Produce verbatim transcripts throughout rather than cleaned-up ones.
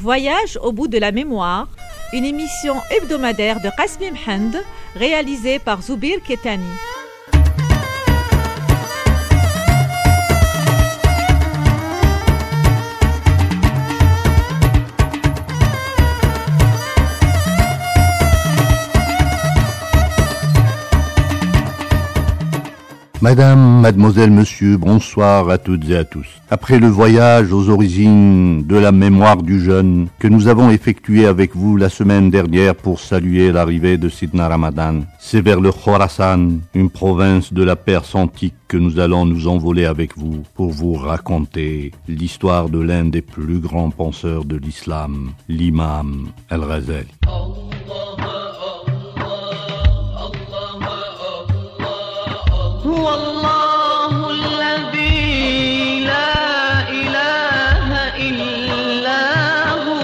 Voyage au bout de la mémoire, une émission hebdomadaire de Qasmi Mhend, réalisée par Zoubir Ketani. Madame, mademoiselle, monsieur, bonsoir à toutes et à tous. Après le voyage aux origines de la mémoire du jeûne que nous avons effectué avec vous la semaine dernière pour saluer l'arrivée de Sidna Ramadan, c'est vers le Khorasan, une province de la Perse antique, que nous allons nous envoler avec vous pour vous raconter l'histoire de l'un des plus grands penseurs de l'islam, l'imam Al-Ghazali. والله الذي لا إله إلا هو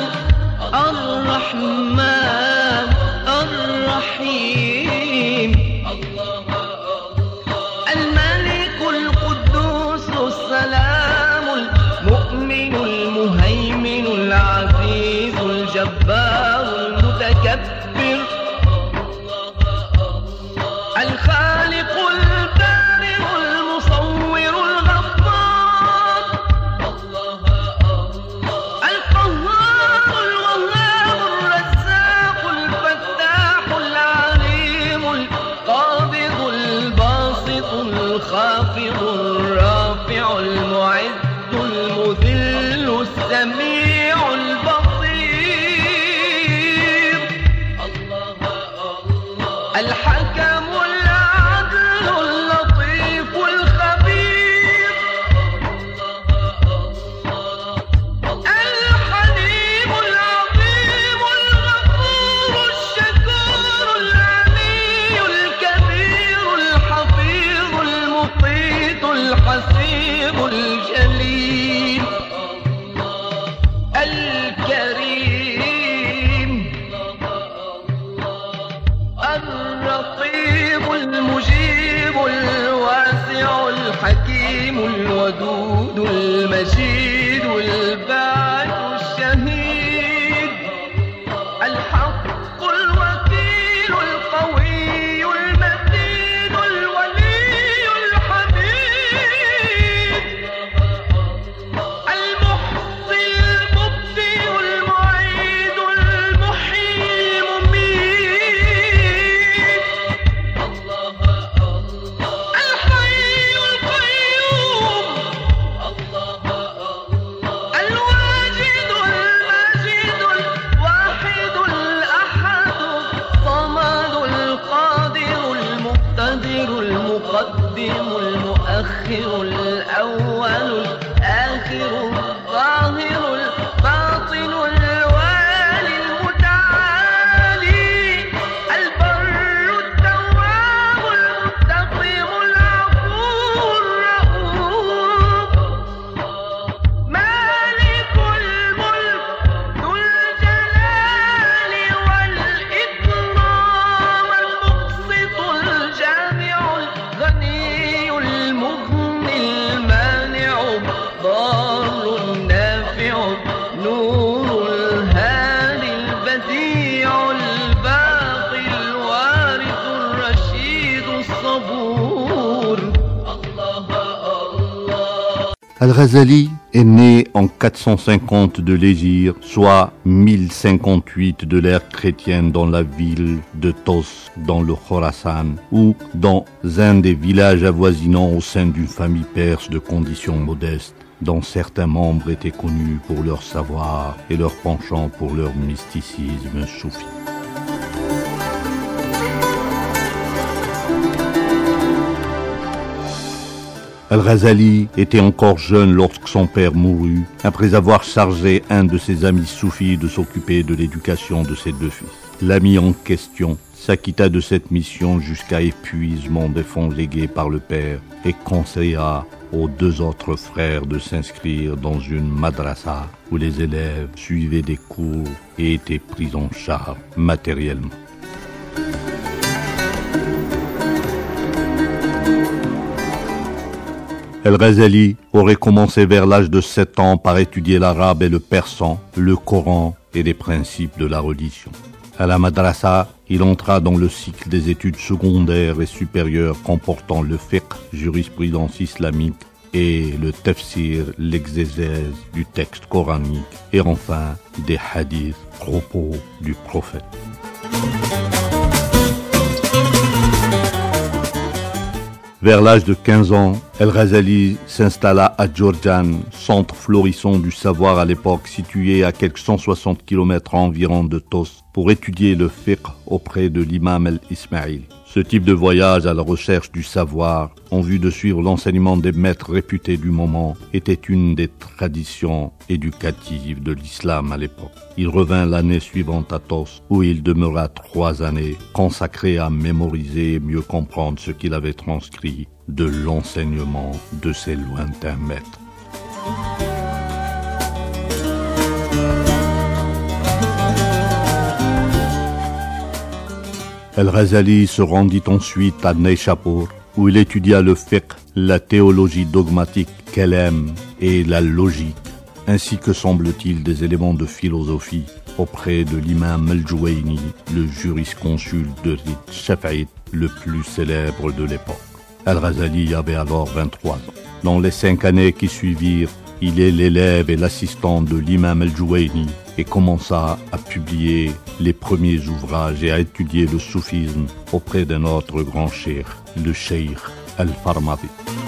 الرحمن الرحيم الملك القدوس السلام المؤمن المهيمن العزيز الجبار المتكبر الخالق الخافض الرافع المعز المذل السميع البصير الحكم العدل اللطيف الخبير الحليم العظيم الغفور الشكور العلي الكبير الحفيظ المقيت الحسيب الجليل الكريم الرقيب المجيب الواسع الحكيم الودود المجيد الباعث الشهيد الحق الوكيل القوي المتين الولي الحميد المحصي المبدي المعيد المحيي المميت الحي القيوم الواجد الماجد الواحد الأحد الصمد القادر المقتدر المقدم المؤخر الأول الآخر الظاهر الباطن الوالي المتعالي البر التواب المنتقم العفو الرؤوف مالك الملك ذو الجلال والإكرام المقسط الجامع الغني المغني المانع الضار النافع نور الهادي البديع الباقي الوارث الرشيد الصبور Al-Ghazali est né en quatre cent cinquante de l'Hégire, soit mille cinquante-huit de l'ère chrétienne, dans la ville de Tos, dans le Khorasan, ou dans un des villages avoisinants au sein d'une famille perse de conditions modestes, dont certains membres étaient connus pour leur savoir et leur penchant pour leur mysticisme soufi. Al-Ghazali était encore jeune lorsque son père mourut, après avoir chargé un de ses amis soufis de s'occuper de l'éducation de ses deux fils. L'ami en question s'acquitta de cette mission jusqu'à épuisement des fonds légués par le père et conseilla aux deux autres frères de s'inscrire dans une madrasa où les élèves suivaient des cours et étaient pris en charge matériellement. El-Ghazali aurait commencé vers l'âge de sept ans par étudier l'arabe et le persan, le Coran et les principes de la religion. À la madrasa, il entra dans le cycle des études secondaires et supérieures comportant le fiqh, jurisprudence islamique, et le tafsir, l'exégèse du texte coranique, et enfin des hadiths, propos du prophète. Vers l'âge de quinze ans, El-Ghazali s'installa à Djurjan, centre florissant du savoir à l'époque situé à quelques cent soixante kilomètres environ de Tos, pour étudier le fiqh auprès de l'imam El-Ismaïli. Ce type de voyage à la recherche du savoir, en vue de suivre l'enseignement des maîtres réputés du moment, était une des traditions éducatives de l'islam à l'époque. Il revint l'année suivante à Tos, où il demeura trois années, consacré à mémoriser et mieux comprendre ce qu'il avait transcrit de l'enseignement de ses lointains maîtres. El-Ghazali se rendit ensuite à Neishapur, où il étudia le fiqh, la théologie dogmatique qu'elle aime et la logique, ainsi que semble-t-il des éléments de philosophie auprès de l'imam Al-Juwayni, le jurisconsulte de rite Shafi'ite le plus célèbre de l'époque. El-Ghazali avait alors vingt-trois ans. Dans les cinq années qui suivirent, il est l'élève et l'assistant de l'imam Al-Juwayni et commença à publier les premiers ouvrages et à étudier le soufisme auprès d'un autre grand cheikh, le cheikh Al-Farmadi.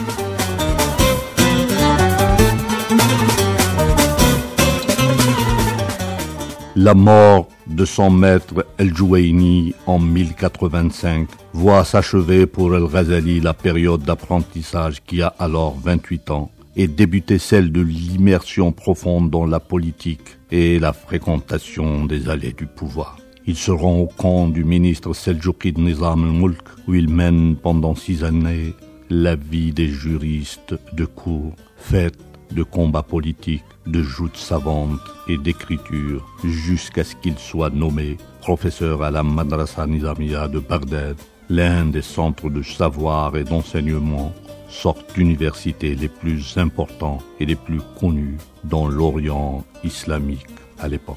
La mort de son maître El-Juwayni en mille quatre-vingt-cinq voit s'achever pour El-Ghazali la période d'apprentissage qui a alors vingt-huit ans et débuter celle de l'immersion profonde dans la politique et la fréquentation des allées du pouvoir. Il se rend au camp du ministre Seljoukid Nizam al-Mulk où il mène pendant six années la vie des juristes de cour, faite de combats politiques, de joutes savantes et d'écriture, jusqu'à ce qu'il soit nommé professeur à la Madrasa Nizamiya de Bagdad, l'un des centres de savoir et d'enseignement, sorte d'universités les plus importants et les plus connus dans l'Orient islamique à l'époque.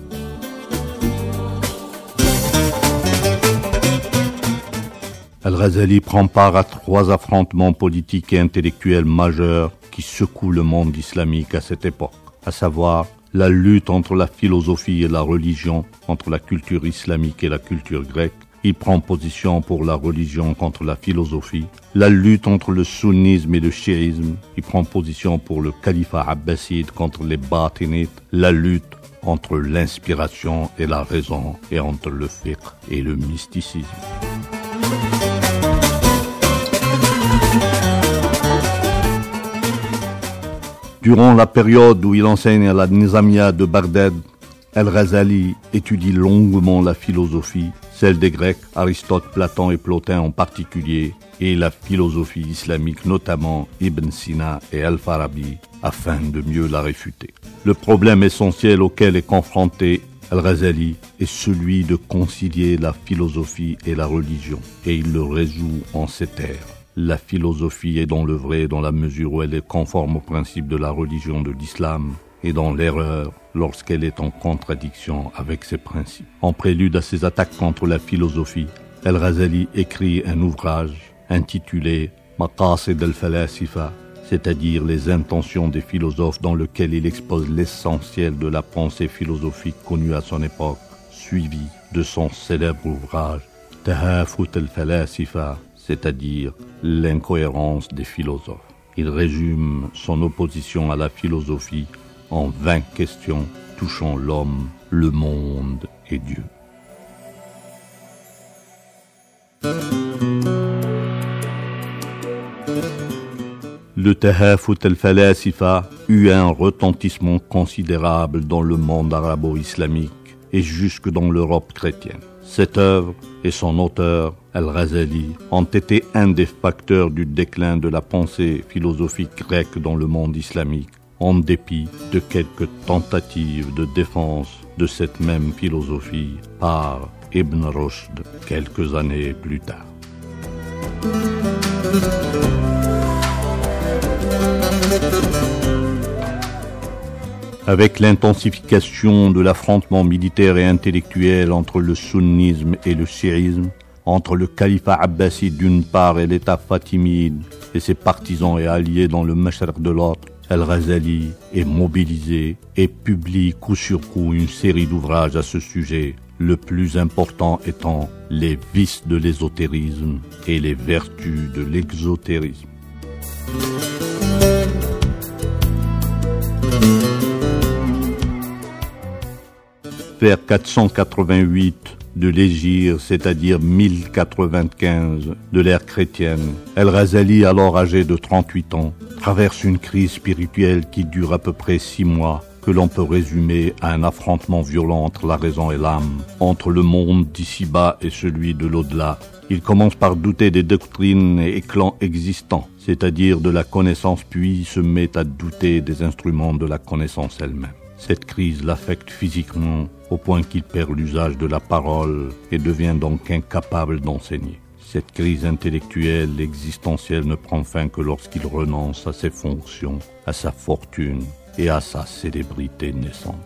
El-Ghazali prend part à trois affrontements politiques et intellectuels majeurs qui secouent le monde islamique à cette époque, à savoir la lutte entre la philosophie et la religion, entre la culture islamique et la culture grecque. Il prend position pour la religion contre la philosophie, la lutte entre le sunnisme et le chiisme. Il prend position pour le califat abbasside contre les batinites, la lutte entre l'inspiration et la raison et entre le fiqh et le mysticisme. Durant la période où il enseigne à la Nizamiya de Bagdad, El-Ghazali étudie longuement la philosophie, celle des Grecs, Aristote, Platon et Plotin en particulier, et la philosophie islamique, notamment Ibn Sina et Al-Farabi, afin de mieux la réfuter. Le problème essentiel auquel est confronté El-Ghazali est celui de concilier la philosophie et la religion, et il le résout en ces termes. La philosophie est dans le vrai dans la mesure où elle est conforme aux principes de la religion de l'islam, et dans l'erreur lorsqu'elle est en contradiction avec ses principes. En prélude à ses attaques contre la philosophie, El-Ghazali écrit un ouvrage intitulé Maqasid al-Falasifa, c'est-à-dire les intentions des philosophes, dans lequel il expose l'essentiel de la pensée philosophique connue à son époque, suivi de son célèbre ouvrage Tahafut al-Falasifa, c'est-à-dire l'incohérence des philosophes. Il résume son opposition à la philosophie en vingt questions touchant l'homme, le monde et Dieu. Le Tahafut al-Falasifa eut un retentissement considérable dans le monde arabo-islamique et jusque dans l'Europe chrétienne. Cette œuvre et son auteur, El-Ghazali, ont été un des facteurs du déclin de la pensée philosophique grecque dans le monde islamique, en dépit de quelques tentatives de défense de cette même philosophie par Ibn Rushd quelques années plus tard. Avec l'intensification de l'affrontement militaire et intellectuel entre le sunnisme et le chiisme, entre le califat abbaside d'une part et l'État fatimide et ses partisans et alliés dans le Mashriq de l'autre, Al-Ghazali est mobilisé et publie coup sur coup une série d'ouvrages à ce sujet, le plus important étant les vices de l'ésotérisme et les vertus de l'exotérisme. Vers quatre cent quatre-vingt-huit de l'Hégire, c'est-à-dire mille quatre-vingt-quinze de l'ère chrétienne, Al-Ghazali, alors âgé de trente-huit ans, traverse une crise spirituelle qui dure à peu près six mois, que l'on peut résumer à un affrontement violent entre la raison et l'âme, entre le monde d'ici-bas et celui de l'au-delà. Il commence par douter des doctrines et clans existants, c'est-à-dire de la connaissance, puis se met à douter des instruments de la connaissance elle-même. Cette crise l'affecte physiquement au point qu'il perd l'usage de la parole et devient donc incapable d'enseigner. Cette crise intellectuelle, existentielle ne prend fin que lorsqu'il renonce à ses fonctions, à sa fortune et à sa célébrité naissante.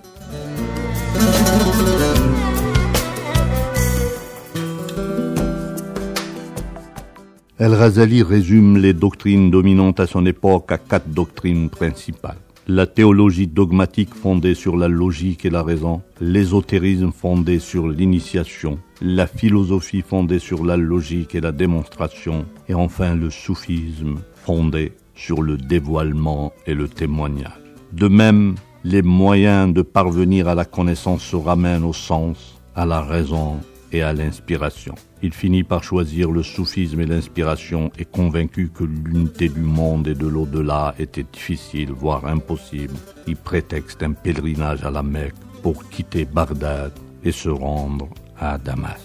Al-Ghazali résume les doctrines dominantes à son époque à quatre doctrines principales. La théologie dogmatique fondée sur la logique et la raison, l'ésotérisme fondé sur l'initiation, la philosophie fondée sur la logique et la démonstration, et enfin le soufisme fondé sur le dévoilement et le témoignage. De même, les moyens de parvenir à la connaissance se ramènent au sens, à la raison et à l'inspiration. Il finit par choisir le soufisme et l'inspiration et convaincu que l'unité du monde et de l'au-delà était difficile, voire impossible. Il prétexte un pèlerinage à la Mecque pour quitter Bagdad et se rendre à Damas.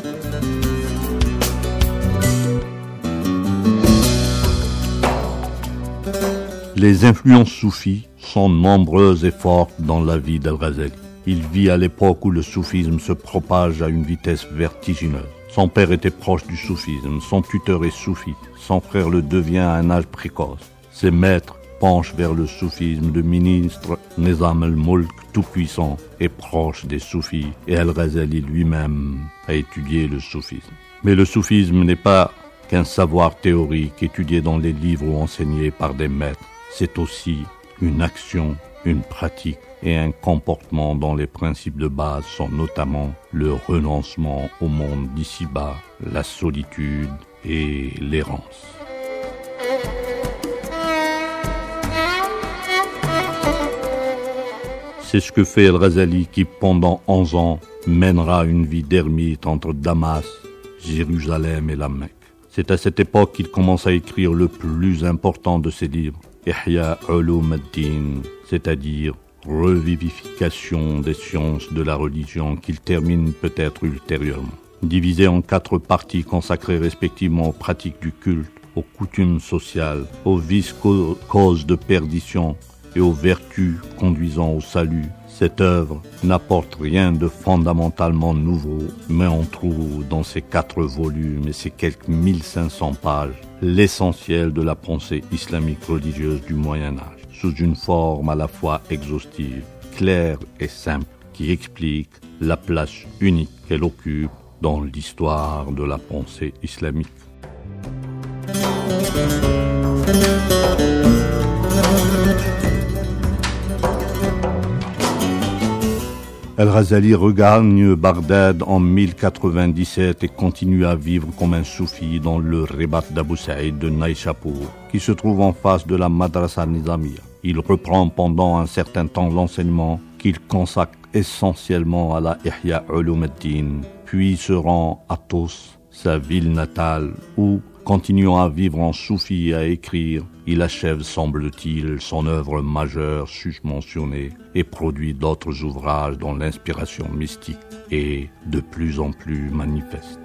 Les influences soufis sont nombreuses et fortes dans la vie d'Al-Ghazali. Il vit à l'époque où le soufisme se propage à une vitesse vertigineuse. Son père était proche du soufisme, son tuteur est soufi, son frère le devient à un âge précoce. Ses maîtres penchent vers le soufisme. Le ministre Nizam al-Mulk, tout-puissant, est proche des soufis et Al-Ghazali lui-même a étudié le soufisme. Mais le soufisme n'est pas qu'un savoir théorique étudié dans les livres ou enseigné par des maîtres. C'est aussi une action, une pratique et un comportement dont les principes de base sont notamment le renoncement au monde d'ici-bas, la solitude et l'errance. C'est ce que fait Al-Ghazali qui, pendant onze ans, mènera une vie d'ermite entre Damas, Jérusalem et la Mecque. C'est à cette époque qu'il commence à écrire le plus important de ses livres, Ihya Ulum ad-Din, c'est-à-dire revivification des sciences de la religion, qu'il termine peut-être ultérieurement. Divisé en quatre parties consacrées respectivement aux pratiques du culte, aux coutumes sociales, aux vices causes de perdition et aux vertus conduisant au salut, cette œuvre n'apporte rien de fondamentalement nouveau, mais on trouve dans ces quatre volumes et ces quelques mille cinq cents pages l'essentiel de la pensée islamique religieuse du Moyen-Âge, sous une forme à la fois exhaustive, claire et simple, qui explique la place unique qu'elle occupe dans l'histoire de la pensée islamique. Al-Ghazali regagne Bagdad en mille quatre-vingt-dix-sept et continue à vivre comme un soufi dans le Ribat d'Abu Saïd de Naïchapour, qui se trouve en face de la Madrasa Nizamiya. Il reprend pendant un certain temps l'enseignement qu'il consacre essentiellement à la Ihya Ulum ad-Din, puis se rend à Tos, sa ville natale, où, continuant à vivre en soufi et à écrire, il achève, semble-t-il, son œuvre majeure susmentionnée et produit d'autres ouvrages dont l'inspiration mystique est de plus en plus manifeste.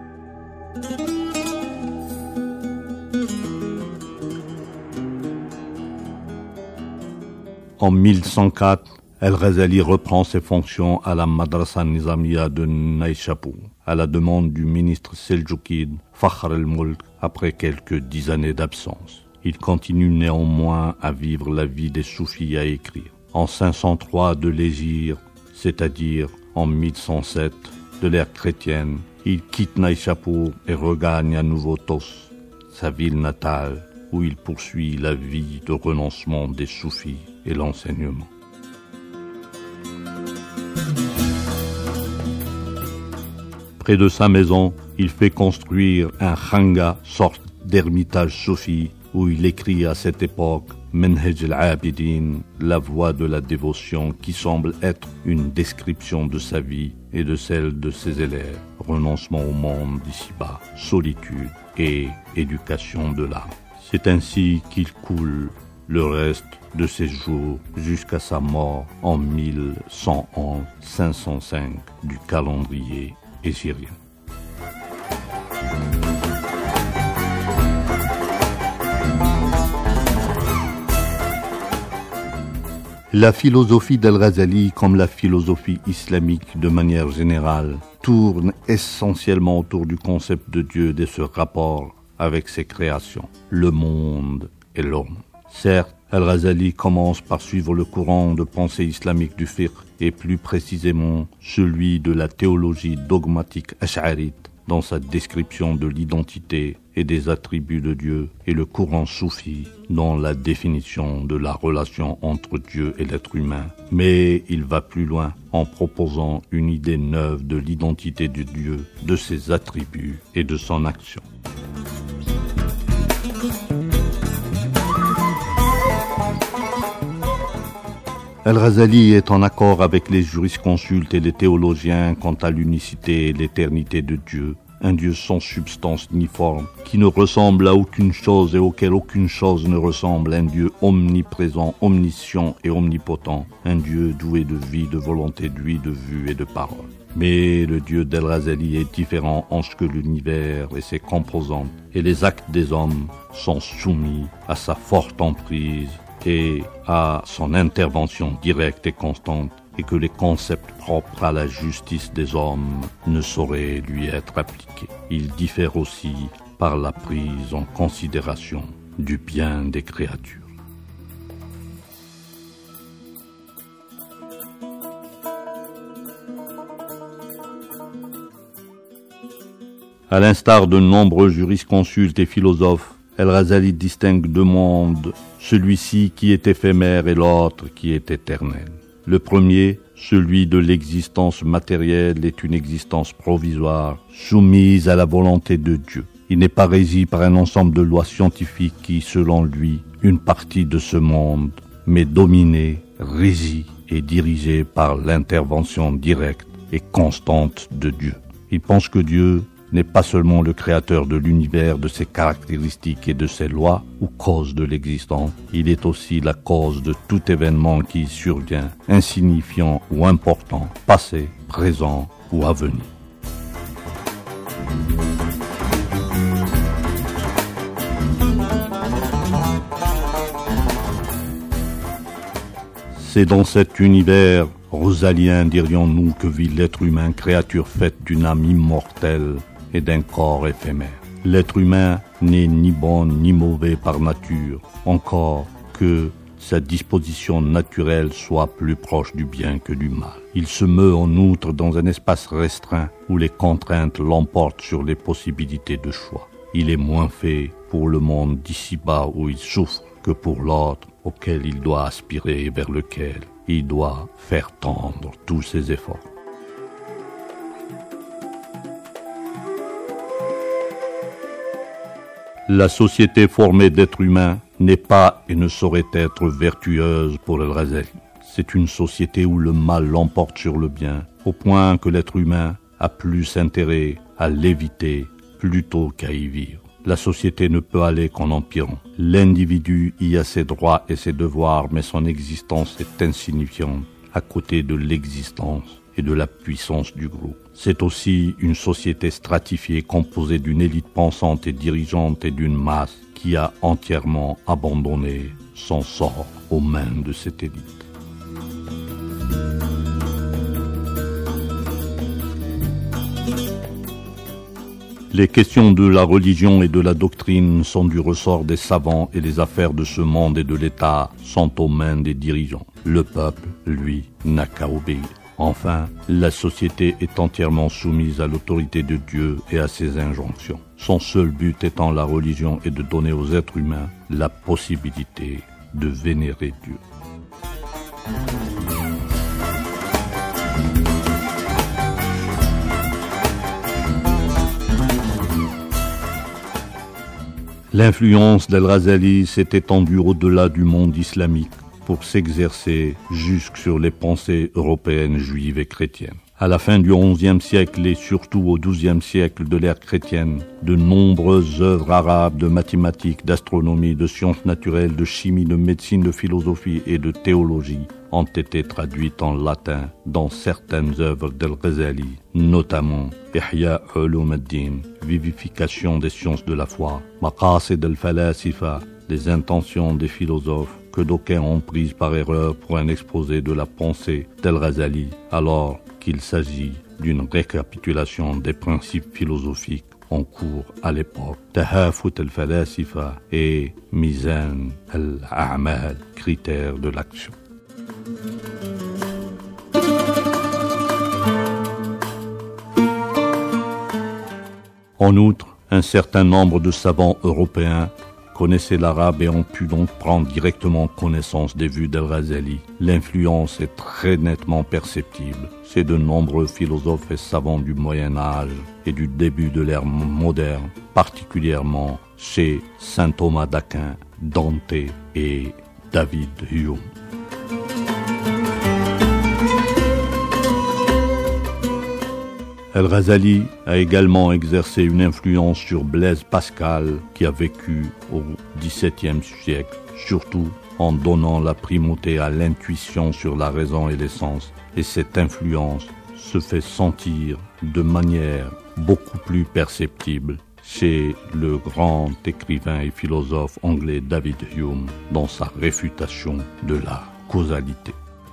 En mille cent quatre, Al-Ghazali reprend ses fonctions à la Madrasa Nizamiya de Naïchapour, à la demande du ministre seldjoukide Fakhr al-Mulk, après quelques dix années d'absence. Il continue néanmoins à vivre la vie des soufis et à écrire. en cinq cent trois de l'Hégire, c'est-à-dire en mille cent sept de l'ère chrétienne, il quitte Naïchapour et regagne à nouveau Tos, sa ville natale, où il poursuit la vie de renoncement des soufis et l'enseignement. Près de sa maison, il fait construire un khanga, sorte d'ermitage soufi, où il écrit à cette époque Manhaj al-Abidin, la voie de la dévotion, qui semble être une description de sa vie et de celle de ses élèves, renoncement au monde d'ici-bas, solitude et éducation de l'âme. C'est ainsi qu'il coule le reste de ses jours jusqu'à sa mort en mille cent onze cinq cent cinq du calendrier hégirien. La philosophie d'Al-Ghazali, comme la philosophie islamique de manière générale, tourne essentiellement autour du concept de Dieu et de ce rapport avec ses créations, le monde et l'homme. Certes, Al-Ghazali commence par suivre le courant de pensée islamique du fiqh et plus précisément celui de la théologie dogmatique ash'arite dans sa description de l'identité et des attributs de Dieu, et le courant soufi dans la définition de la relation entre Dieu et l'être humain. Mais il va plus loin en proposant une idée neuve de l'identité de Dieu, de ses attributs et de son action. Al-Ghazali est en accord avec les jurisconsultes et les théologiens quant à l'unicité et l'éternité de Dieu, un Dieu sans substance ni forme, qui ne ressemble à aucune chose et auquel aucune chose ne ressemble, un Dieu omniprésent, omniscient et omnipotent, un Dieu doué de vie, de volonté, d'ouïe, de vue et de parole. Mais le Dieu d'Al-Ghazali est différent en ce que l'univers et ses composantes et les actes des hommes sont soumis à sa forte emprise et à son intervention directe et constante, et que les concepts propres à la justice des hommes ne sauraient lui être appliqués. Il diffère aussi par la prise en considération du bien des créatures. À l'instar de nombreux jurisconsultes et philosophes, Al-Ghazali distingue deux mondes, celui-ci qui est éphémère et l'autre qui est éternel. Le premier, celui de l'existence matérielle, est une existence provisoire, soumise à la volonté de Dieu. Il n'est pas régi par un ensemble de lois scientifiques qui, selon lui, une partie de ce monde, mais dominé, régi et dirigé par l'intervention directe et constante de Dieu. Il pense que Dieu n'est pas seulement le créateur de l'univers, de ses caractéristiques et de ses lois, ou cause de l'existence, il est aussi la cause de tout événement qui survient, insignifiant ou important, passé, présent ou à venir. C'est dans cet univers rosalien, dirions-nous, que vit l'être humain, créature faite d'une âme immortelle et d'un corps éphémère. L'être humain n'est ni bon ni mauvais par nature, encore que sa disposition naturelle soit plus proche du bien que du mal. Il se meut en outre dans un espace restreint où les contraintes l'emportent sur les possibilités de choix. Il est moins fait pour le monde d'ici-bas où il souffre que pour l'autre auquel il doit aspirer et vers lequel il doit faire tendre tous ses efforts. La société formée d'êtres humains n'est pas et ne saurait être vertueuse pour Al-Ghazali. C'est une société où le mal l'emporte sur le bien, au point que l'être humain a plus intérêt à l'éviter plutôt qu'à y vivre. La société ne peut aller qu'en empirant. L'individu y a ses droits et ses devoirs, mais son existence est insignifiante à côté de l'existence et de la puissance du groupe. C'est aussi une société stratifiée composée d'une élite pensante et dirigeante et d'une masse qui a entièrement abandonné son sort aux mains de cette élite. Les questions de la religion et de la doctrine sont du ressort des savants et les affaires de ce monde et de l'État sont aux mains des dirigeants. Le peuple, lui, n'a qu'à obéir. Enfin, la société est entièrement soumise à l'autorité de Dieu et à ses injonctions. Son seul but étant la religion et de donner aux êtres humains la possibilité de vénérer Dieu. L'influence d'Al-Ghazali s'est étendue au-delà du monde islamique pour s'exercer jusque sur les pensées européennes, juives et chrétiennes. À la fin du onzième siècle et surtout au douzième siècle de l'ère chrétienne, de nombreuses œuvres arabes de mathématiques, d'astronomie, de sciences naturelles, de chimie, de médecine, de philosophie et de théologie ont été traduites en latin dans certaines œuvres d'Al-Ghazali, notamment Ihya Ulum ad-Din, vivification des sciences de la foi, Maqasid al-Falasifa, les intentions des philosophes, que d'aucuns ont prises par erreur pour un exposé de la pensée d'Al-Ghazali, alors qu'il s'agit d'une récapitulation des principes philosophiques en cours à l'époque. Tahafut al-Falasifa et Mizan al-A'mal, critères de l'action. En outre, un certain nombre de savants européens connaissaient l'arabe et ont pu donc prendre directement connaissance des vues d'Al-Ghazali. L'influence est très nettement perceptible chez de nombreux philosophes et savants du Moyen-Âge et du début de l'ère moderne, particulièrement chez saint Thomas d'Aquin, Dante et David Hume. Al-Ghazali a également exercé une influence sur Blaise Pascal, qui a vécu au dix-septième siècle, surtout en donnant la primauté à l'intuition sur la raison et les sens. Et cette influence se fait sentir de manière beaucoup plus perceptible chez le grand écrivain et philosophe anglais David Hume dans sa réfutation de la causalité.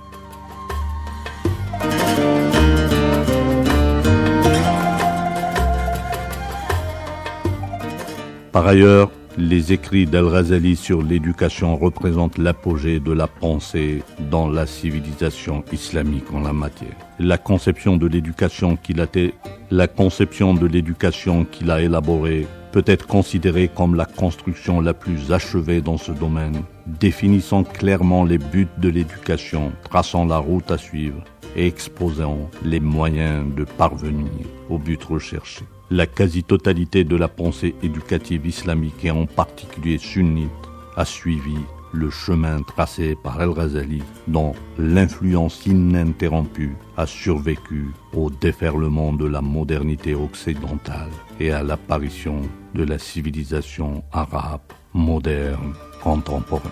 Par ailleurs, les écrits d'Al-Ghazali sur l'éducation représentent l'apogée de la pensée dans la civilisation islamique en la matière. La conception de l'éducation qu'il a, t- la conception de l'éducation qu'il a élaborée peut être considérée comme la construction la plus achevée dans ce domaine, définissant clairement les buts de l'éducation, traçant la route à suivre et exposant les moyens de parvenir au but recherché. La quasi-totalité de la pensée éducative islamique et en particulier sunnite a suivi le chemin tracé par Al-Ghazali dont l'influence ininterrompue a survécu au déferlement de la modernité occidentale et à l'apparition de la civilisation arabe moderne contemporaine.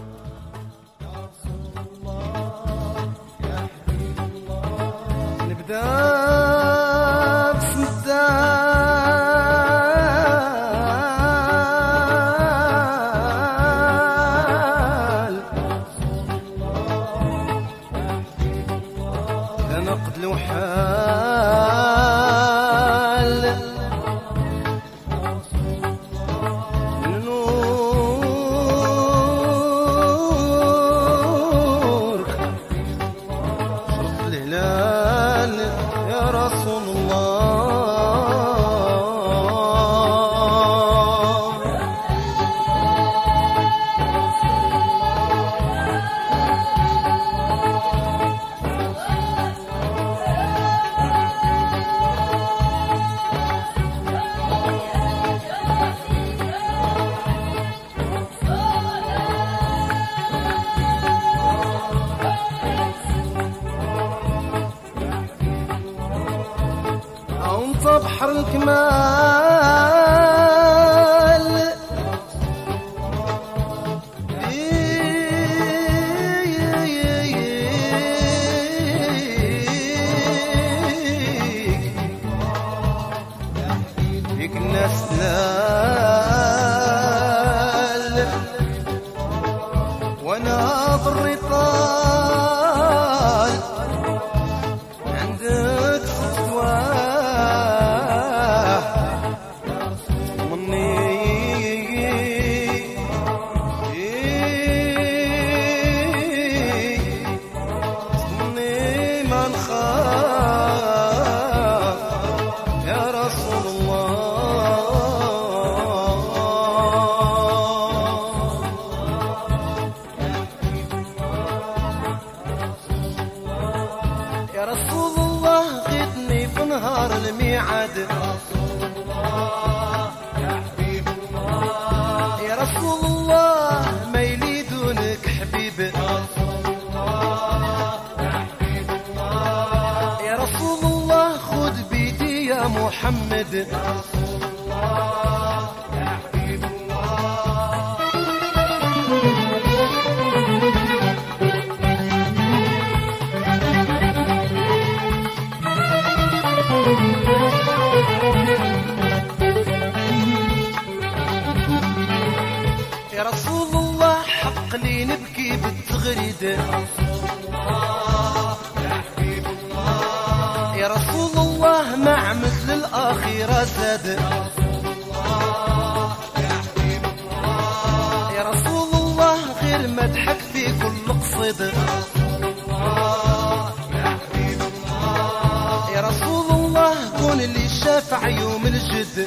بحر الكمال فيك الناس نال وانا ضري طال عندك فتوى يا رسول الله يا رسول الله غدني في نهار الميعاد يا رسول الله ما يليدونك حبيب يا رسول الله خذ بيدي يا محمد يا رسول الله حق لي نبكي بالتغريد يا رسول الله مع مثل الأخيرة زاد يا رسول الله غير مدحك في كل قصيد يا رسول الله كون اللي شافع يوم الجد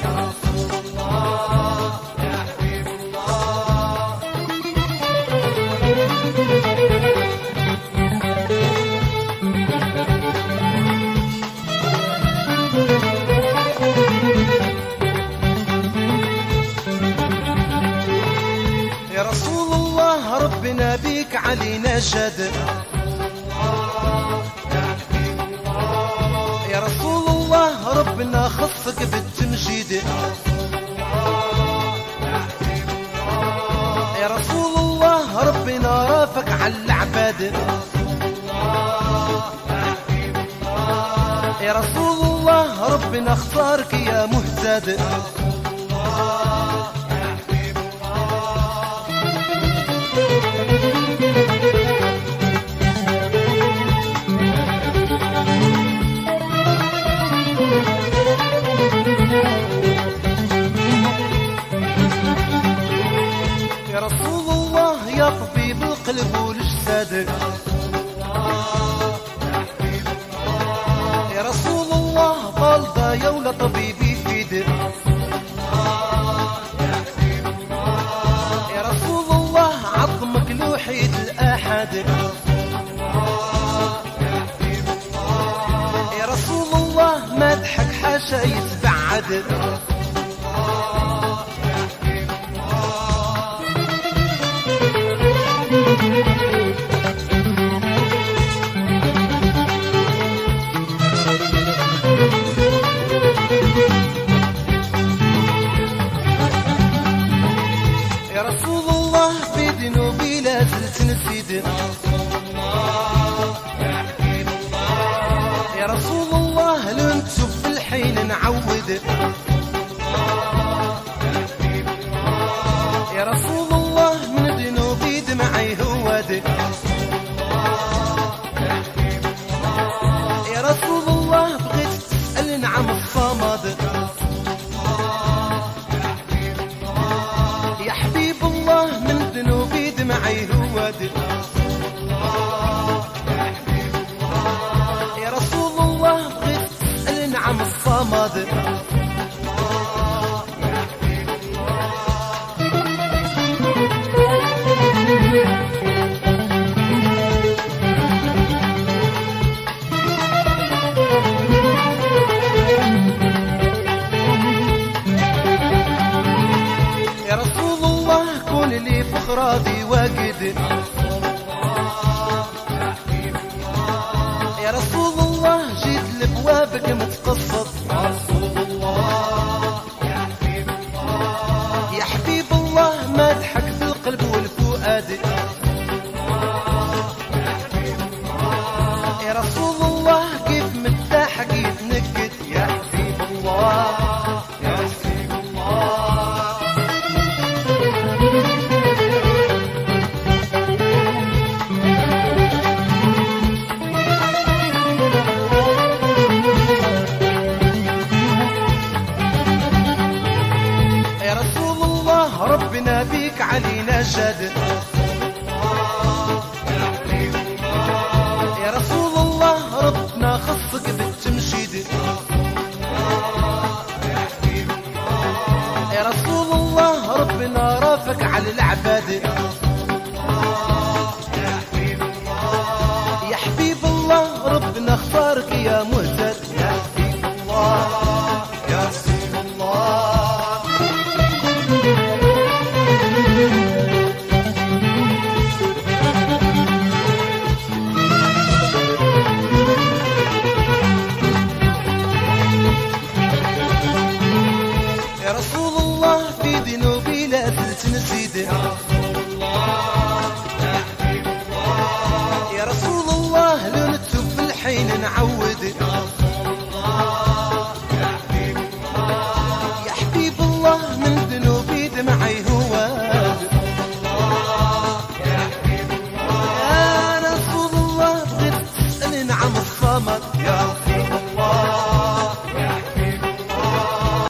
يا رسول الله ربنا بيك علينا جاد يا رسول الله ربنا خصك بالتمجيد يا رسول الله ربنا رافق على العباد يا رسول الله ربنا اختارك يا مهتد يا رسول الله يا طبيب القلب والجسد يا رسول الله بلطة يا ولا طبيب يفيد يا رسول الله عظمك الوحيد الأحد يا رسول الله مدحك حاشا يتبعد يا رسول الله في ذنوبي لا زلت نسيد يا رسول الله لو نتوب في الحين نعود يا رسول الله من ذنوبي دمعي هواد يا رسول الله بغيت تسأل نعم الصمد يا حبيب الله من ذنوبي دمعي هواد يا رسول الله بغيت تسأل نعم الصمد يا رسول الله كون لي فخراتي واجد يا رسول الله جيت لبوابك متقصد يا حبيب الله مدحك بالقلب والفؤاد يا رسول الله كيف متاحك يتنكد يا حبيب الله يا حبيب الله يا رسول الله ربنا بيك علينا جاد يا رسول الله ربنا خصك بالتمجيد على العباد. يا رسول الله يا حبيب الله يا حبيب الله ربنا اختارك يا مهتد. يا حبيب الله يا رسول الله. يا رسول الله في ذنوبي لا زلت نزيد. يا رسول